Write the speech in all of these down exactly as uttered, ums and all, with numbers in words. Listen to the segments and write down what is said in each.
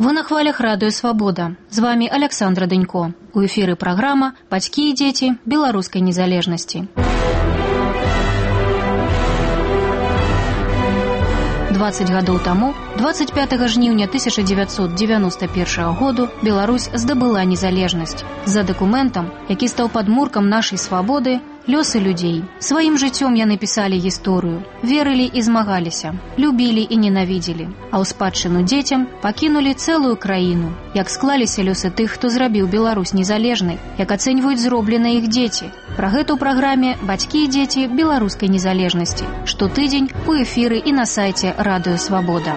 Вы на хвалях радыё «Свабода». З вами Александра Дынько. У эфіры праграма «Бацькі і дзеці беларускай незалежнасці». дваццаць гадоў таму, дваццаць пятага жніўня тысяча дзевяцьсот дзевяноста першага году, Беларусь здабыла незалежнасць. За дакументам, які стаў падмуркам нашай свабоды, лёсы людзей. Сваім жыццём яны пісалі гісторыю, верылі і змагаліся, любілі і ненавідзелі, а ў спадчыну дзецям пакінулі цэлую краіну. Як склаліся лёсы тых, хто зрабіў Беларусь незалежнай, як ацэньваюць зробленыя іх дзеці. Пра гэта ў праграме «Бацькі і дзеці беларускай незалежнасці». Штотыдзень у эфіры і на сайце радыё «Свабода».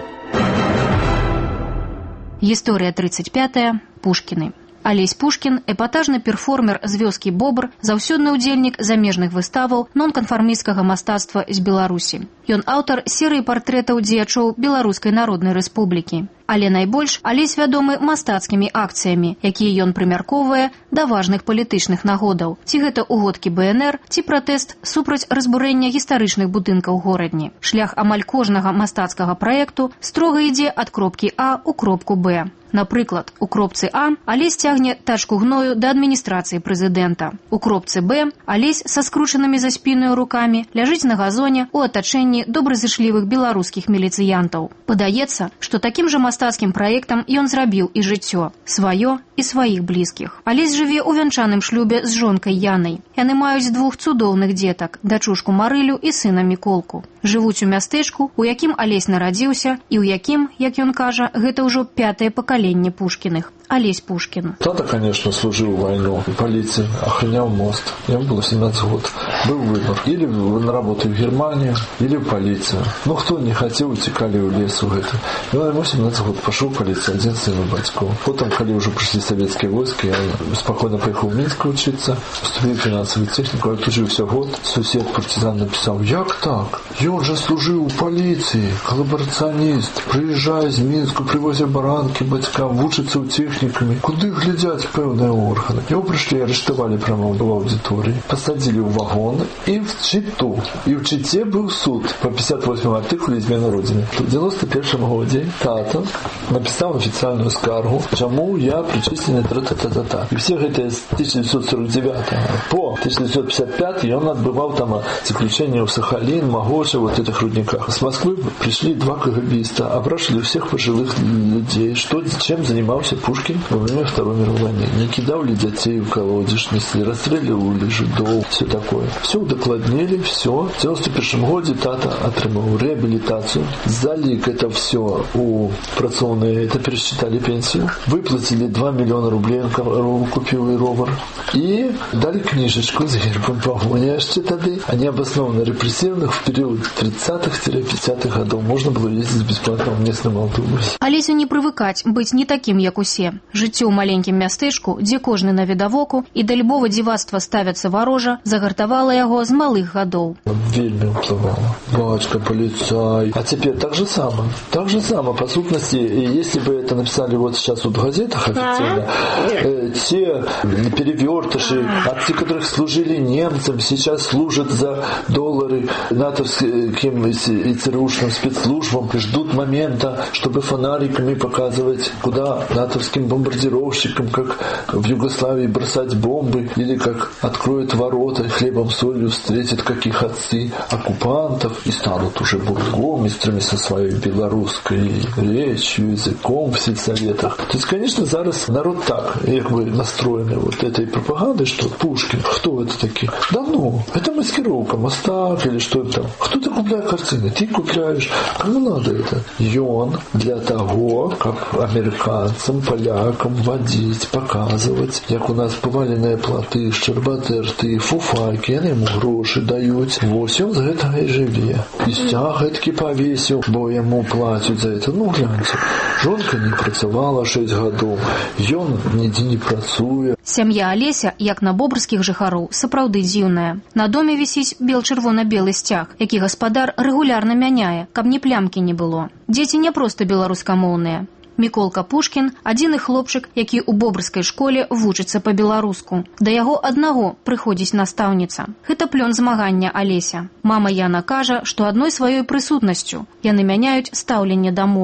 Гісторыя тридцать пятая. Пушкіны. Алесь Пушкін, эпатажны перформер з вёскі Бобр, заўсёдны ўдзельнік замежных выставаў нонканфармісцкага мастацтва з Беларусі. Ён аўтар серыі партрэтаў дзеячоў Беларускай Народнай Рэспублікі. Але найбольш Алесь вядомы мастацкімі акцыямі, якія ён прымяркоўвае да важных палітычных нагодаў. Ці гэта угодкі бэ эн эр, ці пратэст супраць разбурэння гістарычных будынкаў горадні. Шлях амаль кожнага мастацкага праекту строга ідзе ад кропкі А ў кропку Б. Напрыклад, у кропцы А Алесь цягне тачку гною да адміністрацыі прэзідэнта. У кропцы Б Алесь са скручанымі за спінаю рукамі ляжыць на газоне ў атачэнні добразычлівых беларускіх міліцыянтаў. Падаецца, што такім жа мастацкім праектам ён зрабіў і жыццё, сваё і сваіх блізкіх. Алесь жыве ў вянчаным шлюбе з жонкай Янай. Яны маюць двух цудоўных дзетак, дачушку Марылю і сына Міколку. Жывуць у мястэчку, у якім Алесь нарадзіўся і ў якім, як ён кажа, гэта ўжо пятае пакаленне Пушкіных. Алесь Пушкін. Тата, конечно, служил в войну, в полиции, охранял мост. Ему было семнадцать год. Был выбор. Или на работу в Германию, или в полицию. Но кто не хотел, утекали в лес в это. И ему семнадцать год пошел в полицию, один сын батьков. Потом, когда уже пришли советские войска, я спокойно поехал в Минск учиться, поступил в финансовую технику, отучился год. Сусед партизан написал: «Як так? Он же служил в полиции, коллаборационист. Приезжая из Минска, привозя баранки батькам, учится у техники. Куды глядят певные органы. Его пришли, арестовали прямо в аудитории, посадили в вагон и в Читу. И в Чите был суд по пятьдесят восьмому артикулу «Измена Родине». В девяносто первом году тата написал официальную скаргу, чему я причисленный та-та-та-та-та. И все эти с тысяча девятьсот сорок девятого по тысяча девятьсот пятьдесят пятый он отбывал там заключение в Сахалин, Могоше, вот этих рудниках. С Москвы пришли два КГБиста, опрашивали всех пожилых людей, что, чем занимался Пушкин во время Второй мировой войны. Не кидал ли детей в колодец, не расстреливал ли жидов, все такое. Все удокладнили, все. В девяносто первом году тата отрымал реабилитацию. Залик это все у працовные, это пересчитали пенсию. Выплатили два миллиона рублей, он купил и ровер. И дали книжечку с гербом погони. Они обоснованно репрессированных в период тридцатых-пятидесятых годов. Можно было ездить бесплатно в местном автобусе. Алесю не привыкать быть не таким, як усе. Жыццё ў маленькім мястэчку, дзе кожны навідавоку і да любого дзівацтва ставяцца варожа, загартавала яго з малых гадоў. Вельмі ўплывала. Бачка, полицай. А теперь так же само. Так же само. По сутности, если бы это написали вот сейчас вот в газетах официально, э, те перевертыши, от те, которых служили немцам, сейчас служат за доллары натовским и ЦРУшным спецслужбам, ждут момента, чтобы фонариками показывать, куда натовским бомбардировщикам, как в Югославии, бросать бомбы, или как откроют ворота, хлебом, солью встретят каких отцы оккупантов и станут уже бургомистрами со своей белорусской речью, языком в сельсоветах. То есть, конечно, зараз народ так, как бы настроенный вот этой пропагандой, что Пушкин, кто это такие? Да ну, это маскировка, мастак или что это там. Кто-то купляет картины, ты купляешь. Кому надо это? И он для того, как американцам, полякам водить, показывать, як у нас поваленные плоты, щербаты рты, фуфайки, они ему гроши дают. Вось он за это и живе. И стяг этки повесил, бо ему платят за это. Ну, гляньте, жонка не працавала шесть гадоў, ён нідзе не працуе. Сям'я Алеся, як на бобрскіх жыхароў, сапраўды дзіўная. На доме вісіць бел-чырвона-белы сцяг, які гаспадар рэгулярна мяняе, каб ні плямкі не было. Дзеці не проста беларускамоўныя. Міколка Пушкін – адзіны хлопчык, які ў бобрскай школе вучыцца па-беларуску. Да яго аднаго прыходзіць настаўніца. Гэта плён змагання Алеся. Мама Яна кажа, што адной сваёй прысутнасцю яны мяняюць стаўленне да мовы.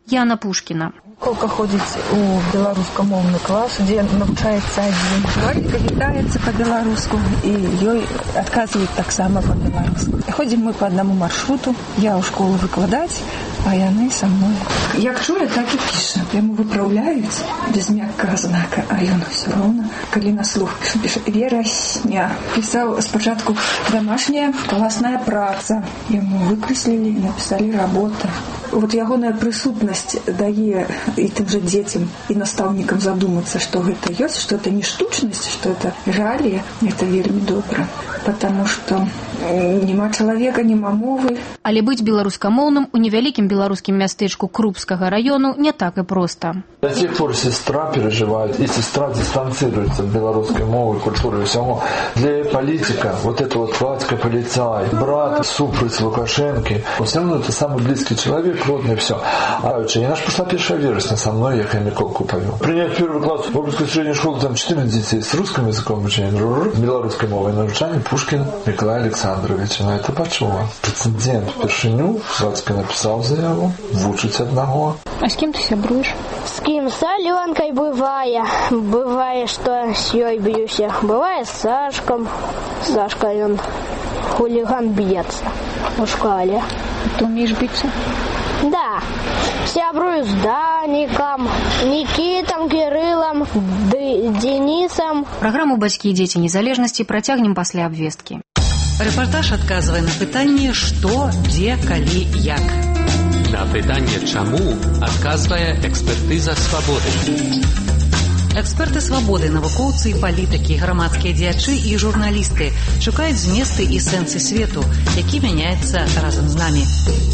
Яна Пушкіна. Колка ходзіць у беларускамоўны клас, дзе навчаецца адзін. Валька вітаецца па-беларуску, і ёй адказваюць таксама па-беларуску. Ходзім мы па аднаму маршруту, я ў школу выкладаць, а яны са мной. Як чуе, так і піша. Яму выпраўляюць без мяккага знака, а ён ўсё роўна, калі на слух піша верасня. Пісаў спачатку домашняя класная праца. Яму выкрэслілі і напісалі работа. Вот ягоная прысутнасць дае і тым жа дзецям, і настаўнікам задумацца, што гэта ёсць, што это не штучнасць, што это рэалія. Это вельмі добра, потому что няма чалавека, няма мовы. Але быць беларускамоўным у невялікім беларускім мястэчку Крупскага району не так і проста. До сих пор сестра переживает, и сестра дистанцируется от белорусской мовы, культуры и всего. Для политика вот это вот Владька полицай, брат, супруг Лукашенко, все равно это самый близкий человек, родный, все. А я ж пошла первая вересня со мной, я Миколку повел. Принять первый класс в Обрусской средней школе, там четырнадцать детей с русским языком обучения, белорусской мовой навчания Пушкин Миколай Александрович. На это почула. Прецедент першиню, Владька написал заяву, вучить одного. А с кем ты сябруешь? С кем? С Аленкой бывая. Бывает, что с ёй бьюся. Бывает с Сашком. Сашка, он хулиган, бьется в школе. Ты умеешь биться? Да. Сябрую с Даником, Никитом, Кириллом, Денисом. Программу «Бацькі і дзеці незалежнасці» працягнем пасля абвесткі. Рэпартаж адказвае на пытанне «Што, дзе, калі, як». На пытанне «Чаму» адказвае экспертыза «Свабоды». Эксперты «Свабоды», навукоўцы і палітыкі, грамадскія дзеячы і журналісты шукаюць зместы і сэнсы свету, які мяняецца разам з намі.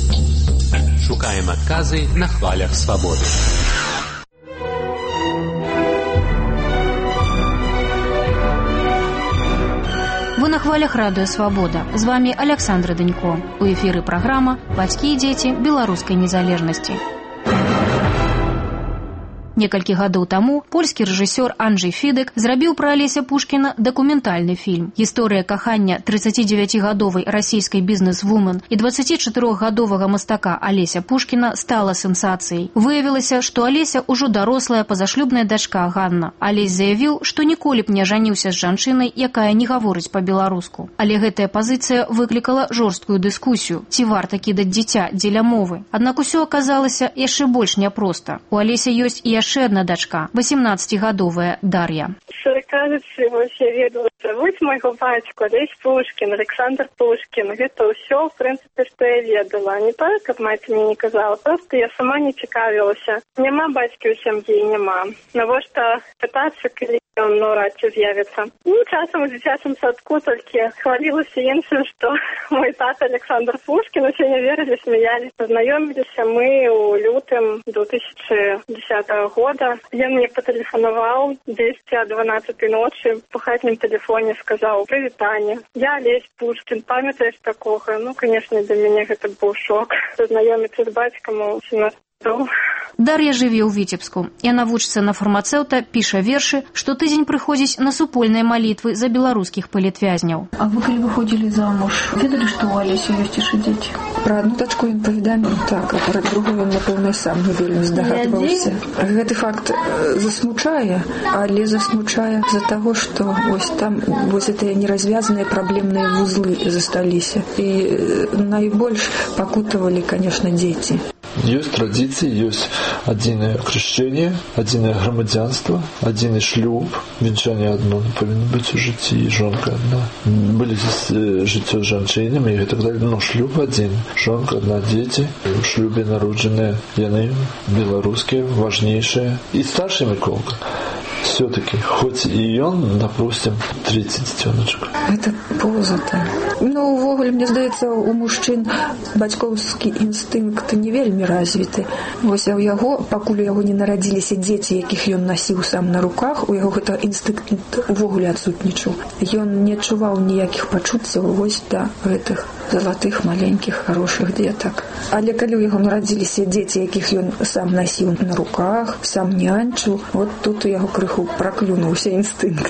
Шукаем адказы на хвалях «Свабоды». Вы на хвалях радыё «Свабода». З вами Александра Данько. У эфіры праграма «Бацькі і дзеці беларускай незалежнасці». Некалькі гадоў таму польскі рэжысёр Анджэй Фідек зрабіў пра Алеся Пушкіна дакументальны фільм. Гісторыя кахання трыццацідзевяцігадовай расійскай бізнес-вумен і дваццацічатырохгадовага мастака Алеся Пушкіна стала сенсацыяй. Выявілася, што Алеся ўжо дарослая пазашлюбная дачка Ганна. Алесь заявіў, што ніколі б не жаніўся з жанчынай, якая не гаворыць па-беларуску. Але гэтая пазіцыя выклікала жорсткую дыскусію. Ці варта кідаць дзіця дзеля мовы? Аднак усё аказалася яшчэ больш няпроста. У Алеся ёсць і яшчэ одна дачка, восемнадцатигадовая Дар'я. Что кажется, вообще ведала, зовут моего батьку Алесь Пушкин, Александр Пушкин. Это все, в принципе, что я ведала. Не так, как мать мне не казала, просто я сама не цікавилась. Нема батьки у сім'ї, нема. Навошта что пытаться, коли он навряд чи з'явиться. Ну, часом у дитячому садку только хвалилася іншим, что мой тата Александр Пушкин, все не верили, смеялись. Познайомились мы у лютым две тысячи десятого года. Он мне потелефоновал десь о дванадцатой ночи по хатнем телефоне, сказал «Привитание, я Олесь Пушкин, памятаешь такого?» Ну, конечно, для меня это был шок. Познайомиться с батьком у семнадцати лет. Дар'я жыве ў Віцебску. Яна вучыцца на фармацэўта, піша вершы, штотыдзень прыходзіць на супольныя малітвы за беларускіх палітвязняў. А вы, калі выходзілі замуж, ведалі, што ў Алесі ёсць яшчэ дзеці? Пра адну дачку ён паведаміў, так, а пра другую ён, напэўна, сам не вельмі здагадваўся. Гэты факт засмучае, але засмучае з-за таго, што вось там вось гэтыя неразвязаныя праблемныя вузлы засталіся. І найбольш пакутавалі, конечно, дзеці. Есть традиции, есть одиное крещение, одиное громадянство, один шлюб, венчание одно повинно быть у житті, жонка одна. Были здесь житё с женщинами и так далее, но шлюб один, жонка одна, дети, в шлюбе народженные, яны белорусские, важнейшие. И старший Миколка. Все-таки, хоть и он, допустим, третий детеночек. Это поза-то. Ну, увогуле, мне здаецца, у мужчин бацькоўскі інстынкт не вельмі развіты. Вось а у яго, пакуль у яго не нарадзіліся дзеці, якіх ён насіў сам на руках, у яго гэта інстынкт увогуле адсутнічаў. Ён не адчуваў ніякіх пачуццяў вось да гэтых залатых, маленькіх, хорошых дзетак. Але калі у яго нарадзіліся дзеці, якіх ён сам насіў на руках, сам нянчыў, вот тут у яго крыху праклюнуўся інстынкт.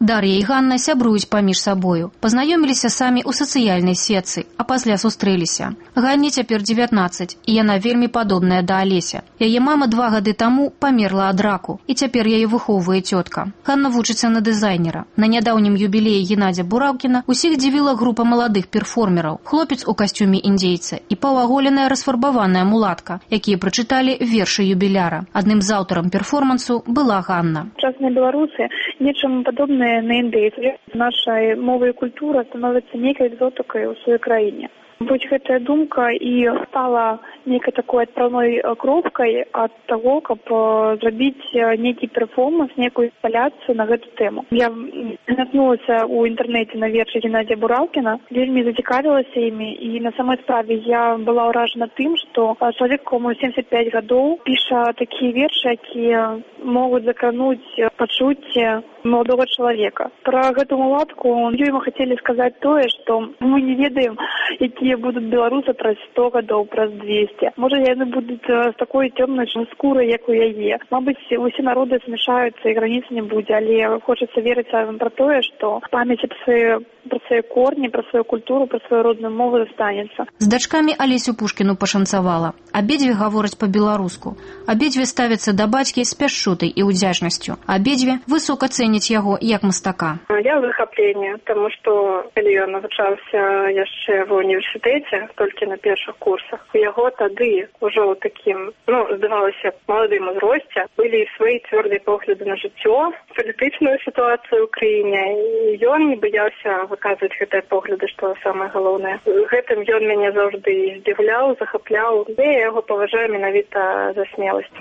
Дар'я і Ганна сябруюць паміж сабою. Пазнаёміліся самі ў сацыяльнай сетцы, а пасля сустрэліся. Ганне цяпер дзевятнаццаць, і яна вельмі падобная да Алеся. Яе мама два гады таму памерла ад раку, і цяпер яе выхоўвае цётка. Ганна вучыцца на дызайнера. На нядаўнім юбілеі Геннадзя Бураўкіна усіх дзівіла група маладых перформераў. Хлопец у касцюме індзейца і паўаголеная расфарбаваная мулатка, якія прачыталі вершы юбіляра. Адным з аўтарам перформансу была Ганна. Сучасныя беларусы нечым падобныя на індейцаў. Наша мова і культура становіцца нейкай экзотыкай у сваёй краіне. Вось гэтая думка і стала нейкай такой адпраўной кропкай ад таго, каб зрабіць нейкі перформанс, нейкую інсталяцыю на гэту тэму. Я наткнулася ў інтэрнэце на вершы Геннадзя Бураўкіна, вельмі зацікавілася імі, і на самой справе я была ўражана тым, што чалавек, кому семьдесят пять гадоў, піша такія вершы, якія могуць закрануць пачуцці маладога чалавека. Пра гэту мулатку ёй мы хацелі сказаць тое, што мы не ведаем, якія будуць беларусы праз сто гадоў, праз двести. Можа, яны будуць з такой цёмнай скурай, як у яе. Мабыць, усе народы змяшаюцца і граніц не будзе, але хочацца верыць пра тое, што памяць пра свае, пра свае корні, пра сваю культуру, пра сваю родную мову застанецца. З дачкамі Алесю Пушкіну пашанцавала. Абедзве гавораць па-беларуску. Абедзве ставяцца да бацькі з пяшчотай і ўдзячнасцю. Абедзве высока цэняць яго як мастака. Я ў захапленні, таму што калі ён навучаўся яшчэ ва універсітэце, толькі на першых курсах, у яго тады ўжо ў такім, ну, здавалася, маладым узросце былі свае цвёрдыя погляды на жыццё, палітычную сітуацыю ў краіне, і ён не баяўся выказваць гэтыя погляды, што самае галоўнае. Гэтым ён мяне заўжды здзіўляў, захапляў, і я яго паважаю менавіта за смеласць.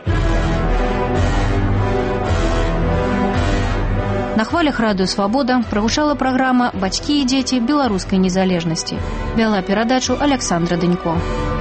На хвалях радыё «Свабода» прагучала праграма «Бацькі і дзеці беларускай незалежнасці». Вяла перадачу Аляксандра Дынько.